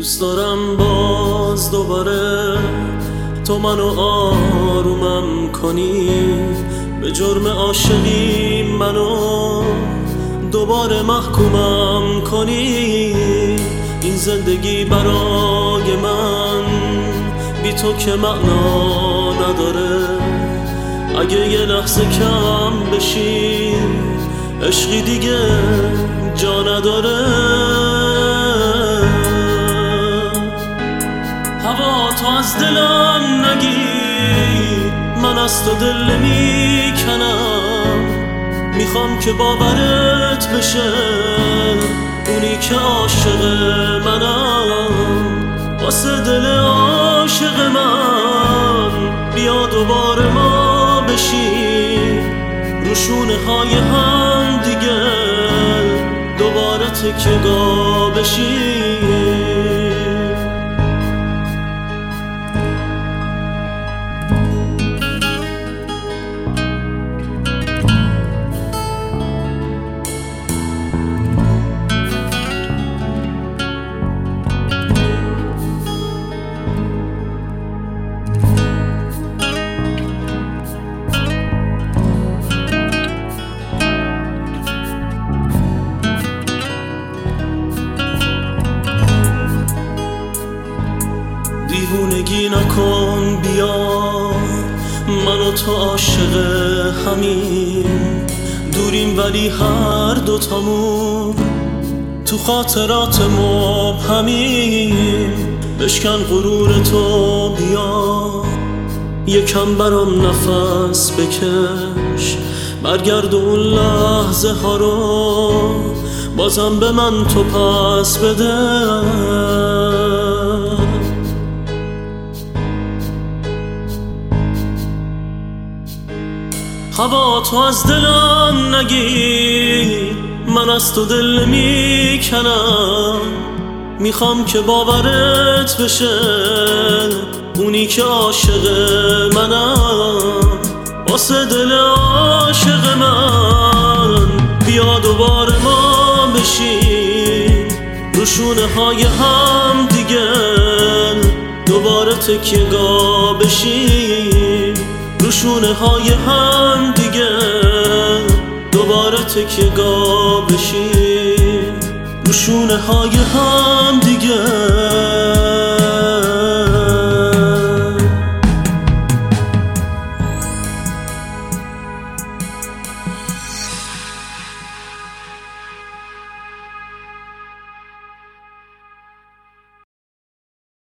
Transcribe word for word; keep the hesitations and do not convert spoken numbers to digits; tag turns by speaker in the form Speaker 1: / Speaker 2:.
Speaker 1: دوست دارم باز دوباره تو منو آرومم کنی، به جرم عاشقی منو دوباره محکومم کنی. این زندگی برای من بی تو که معنا نداره. اگه یه لحظه کم بشی عشقی دیگه جا نداره. هوا تو از دلم نگیر، من از تو دل نمیکنم. میخوام که باورت بشه اونی که عاشق منم. واسه دل عاشق من بیا دوباره ما بشیم رو شونه های هم دیگه، دوباره تکیه‌گاه بشیم. دیوونگی نکن، بیا من و تو عاشق همین. دوریم ولی هر دوتامون تو خاطرات مبهمیم. بشکن غرور تو، بیا یکم برام نفس بکش. برگرد اون لحظه ها رو بازم به من تو پس بده. هوا تو از دلم نگیر، من از تو دل نمیکنم. میخوام که باورت بشه اونی که عاشق منم. واسه دل عاشق من بیا دوباره ما بشیم رو شونه های هم دیگه، دوباره تکیه‌گاه بشیم رو شونه های هم دیگه، دوباره تکیه‌گاه بشیم رو شونه های هم دیگه.